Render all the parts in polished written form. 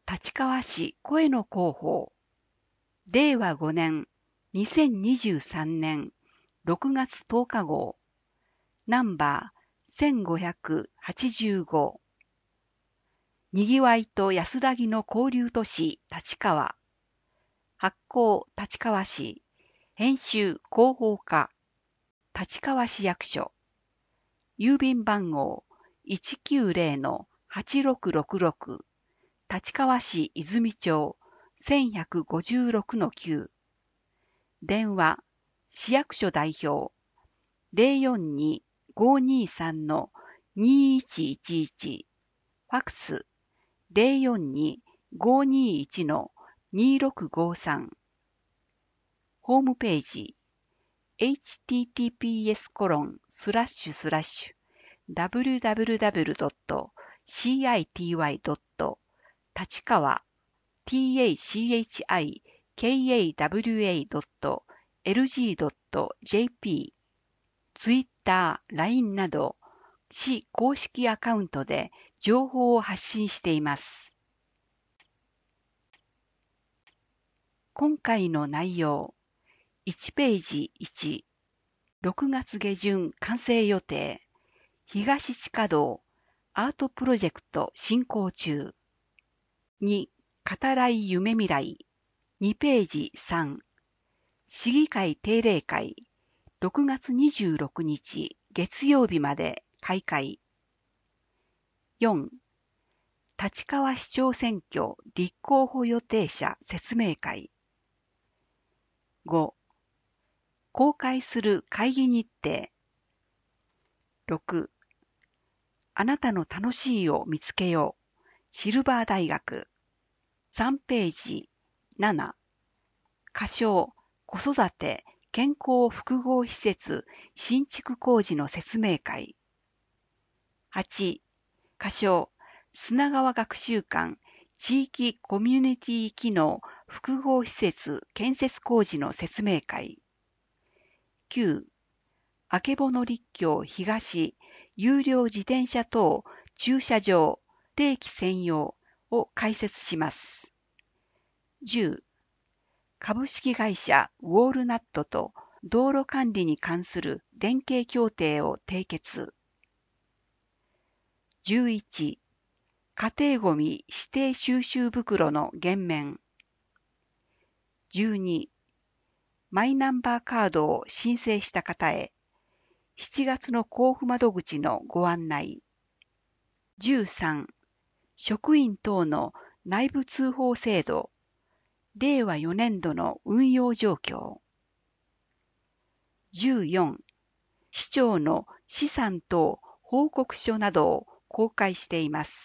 立川市声の広報、令和5年2023年6月10日号、ナンバー1585、にぎわいと安らぎの交流都市立川、発行立川市、編集広報課、立川市役所、郵便番号190-8666、立川市泉町1156-9、電話、市役所代表042-523-2111、ファックス042-521-2653、ホームページ https://www.city.立川 tachikawa.lg.jp、Twitter、LINE など市公式アカウントで情報を発信しています。今回の内容、1ページ1、6月下旬完成予定、東地下道アートプロジェクト進行中。2、語らい夢未来、2ページ3、市議会定例会、6月26日月曜日まで開会。4、立川市長選挙立候補予定者説明会。5、公開する会議日程。6、あなたの楽しいを見つけよう。シルバー大学。3ページ7、仮称子育て健康複合施設新築工事の説明会。8、仮称砂川学習館地域コミュニティ機能複合施設建設工事の説明会。9、あけぼの立教東有料自転車等駐車場定期専用を開設します。10、株式会社ウォールナットと道路管理に関する連携協定を締結。11、家庭ごみ指定収集袋の減免。12、マイナンバーカードを申請した方へ、7月の交付窓口のご案内。13、職員等の内部通報制度、令和4年度の運用状況。14、市長の資産等報告書などを公開しています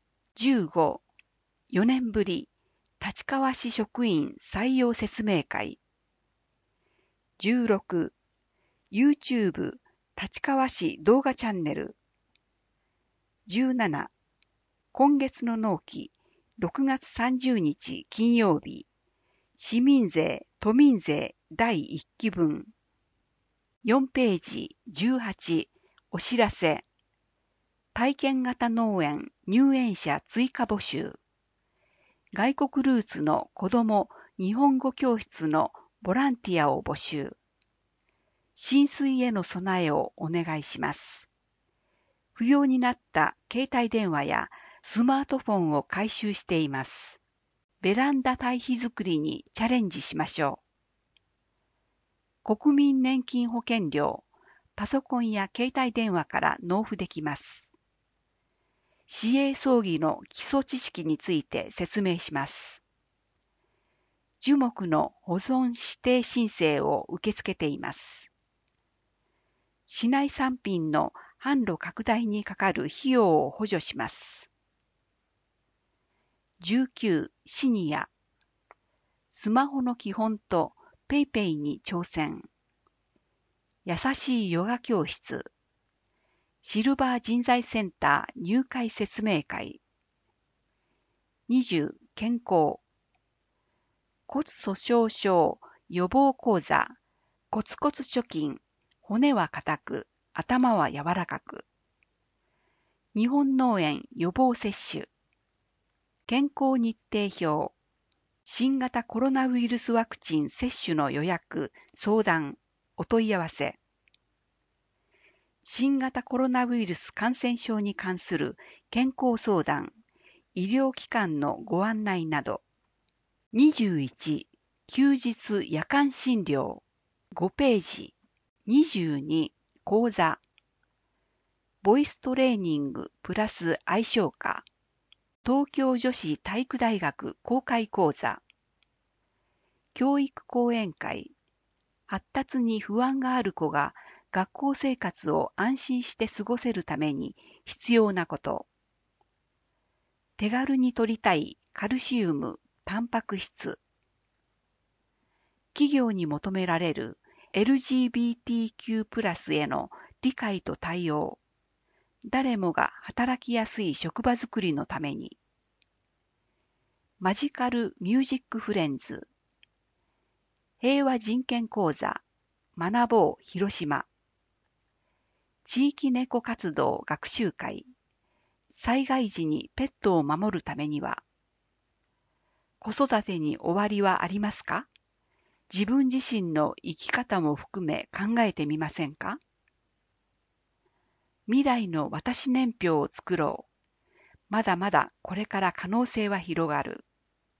。15、4年ぶり立川市職員採用説明会。16、YouTube 立川市動画チャンネル。17、今月の納期6月30日金曜日、市民税・都民税第1期分。4ページ18、お知らせ。体験型農園入園者追加募集。外国ルーツの子ども日本語教室のボランティアを募集。浸水への備えをお願いします。不要になった携帯電話やスマートフォンを回収しています。ベランダ堆肥作りにチャレンジしましょう。国民年金保険料、パソコンや携帯電話から納付できます。市営葬儀の基礎知識について説明します。樹木の保存指定申請を受け付けています。市内産品の販路拡大にかかる費用を補助します。19、シニア。スマホの基本とペイペイに挑戦。優しいヨガ教室。シルバー人材センター入会説明会。20、健康。骨粗鬆症予防講座。コツコツ貯金。骨は硬く、頭は柔らかく。日本脳炎予防接種。 健康日程表、新型コロナウイルスワクチン接種の予約、相談、お問い合わせ。新型コロナウイルス感染症に関する健康相談、医療機関のご案内など。21、休日夜間診療、5ページ。22、講座。ボイストレーニングプラス愛唱歌。東京女子体育大学公開講座。教育講演会。発達に不安がある子が学校生活を安心して過ごせるために必要なこと。手軽に摂りたいカルシウム、タンパク質。企業に求められる LGBTQ+ への理解と対応。誰もが働きやすい職場づくりのために。マジカルミュージックフレンズ。平和人権講座。学ぼう広島。地域猫活動学習会。災害時にペットを守るためには。子育てに終わりはありますか？自分自身の生き方も含め考えてみませんか？未来の私年表を作ろう。まだまだこれから可能性は広がる。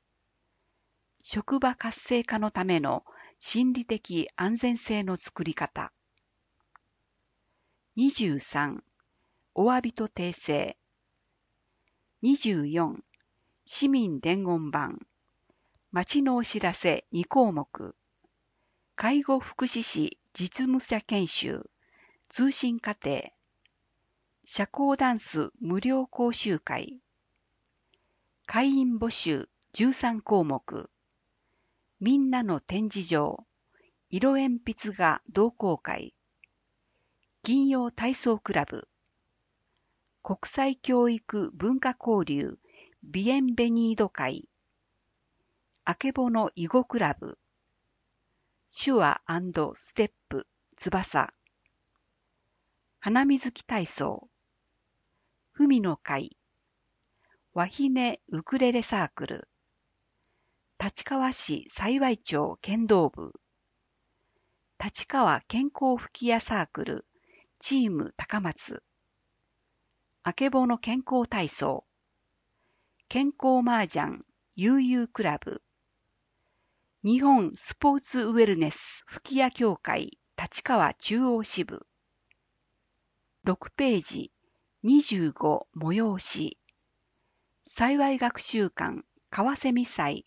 職場活性化のための心理的安全性の作り方。23、お詫びと訂正。24、市民伝言板。町のお知らせ2項目。介護福祉士実務者研修。通信課程。社交ダンス無料講習会。会員募集13項目。みんなの展示場。色鉛筆画同好会。金曜体操クラブ。国際教育文化交流ビエンベニード会。あけぼの囲碁クラブ。手話&ステップ翼。花水木体操。文の会。和ひねウクレレサークル。立川市幸町剣道部。立川健康吹き矢サークル。チーム高松。あけぼの健康体操。健康麻雀悠々クラブ。日本スポーツウェルネス吹き矢協会立川中央支部。6ページ25催し。幸い学習館川蝉祭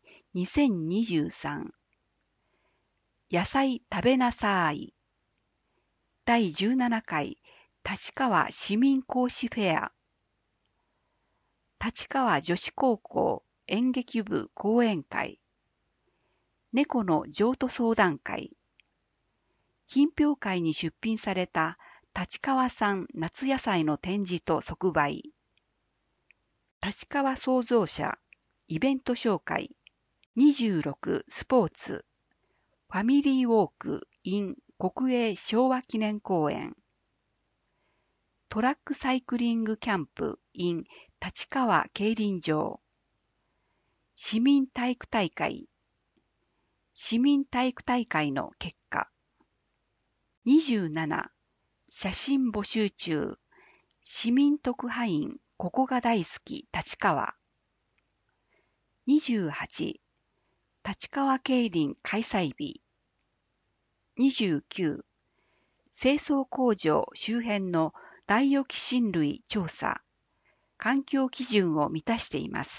2023。野菜食べなさい。第17回立川市民講師フェア。立川女子高校演劇部講演会。猫の譲渡相談会。品評会に出品された立川産夏野菜の展示と即売。立川創造者イベント紹介。26スポーツ。ファミリーウォーク in 国営昭和記念公園。トラックサイクリングキャンプ in 立川競輪場。市民体育大会。市民体育大会の結果。27写真募集中。市民特派員ここが大好き立川。28立川競輪開催日。29清掃工場周辺のダイオキシン類調査。環境基準を満たしています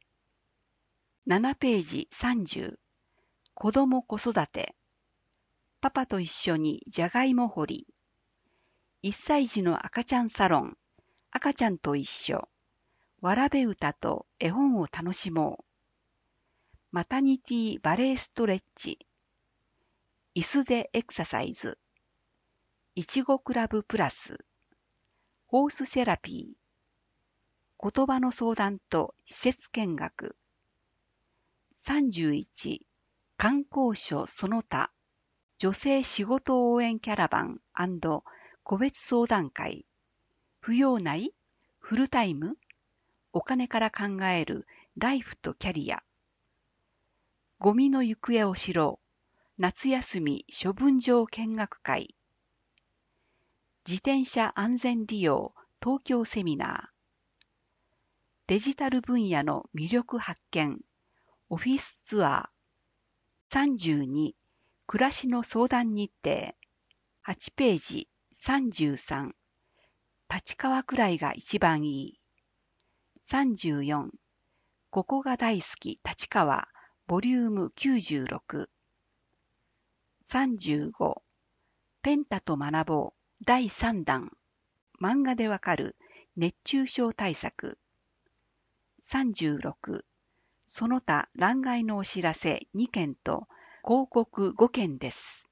。7ページ30子ども子育て。パパと一緒にじゃがいも掘り。1歳児の赤ちゃんサロン。赤ちゃんと一緒。わらべ歌と絵本を楽しもう。マタニティバレーストレッチ。椅子でエクササイズ。いちごクラブプラス。ホースセラピー。言葉の相談と施設見学。31観光所その他。女性仕事応援キャラバン&個別相談会。扶養内フルタイムお金から考えるライフとキャリア。ゴミの行方を知ろう。夏休み処分場見学会。自転車安全利用東京セミナー。デジタル分野の魅力発見。オフィスツアー。32、暮らしの相談日程。8ページ。33、立川くらいが一番いい。34、ここが大好き立川、ボリューム96。35、ペンタと学ぼう第3弾。漫画でわかる熱中症対策。36、その他欄外のお知らせ2件と広告5件です。